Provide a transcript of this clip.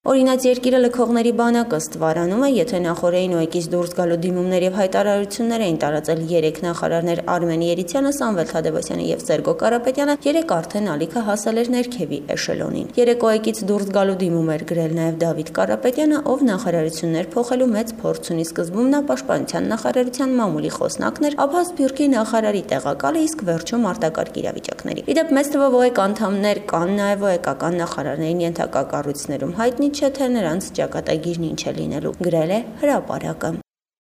Օրինաց երկիրը լքողների բանակը ստվարանում է, եթե նախորդային ՕԵԿ-ից դուրս գալու դիմումներ եւ հայտարարություններ էին տարածել 3 նախարարներ Արմեն Երիցյանը, Սամվել Թադևոսյանը եւ Սերգո Կարապետյանը, 3 արդեն ալիքը հասել էր ներքևի էշելոնին։ 3 ՕԵԿ-ից դուրս գալու դիմում էր գրել նաեւ Դավիթ Կարապետյանը, ով նախարարություններ փոխելու մեծ փորձ ունի։ Սկզբում նա պաշտպանության նախարարության մամուլի խոսնակն էր, ապա Սփյուռքի նախարարի տեղակալը, իսկ վերջում արտակարգ իրավիճակների։ Իդեպ մեծ թվով ՕԵԿ անդամներ կան նաեւ ՕԵԿ-ական նախարարներին ենթակա կառույցներում, հայտնի չէ թե նրանց ճակատագիրն ինչ է լինելու, գրել է Հրապարակը։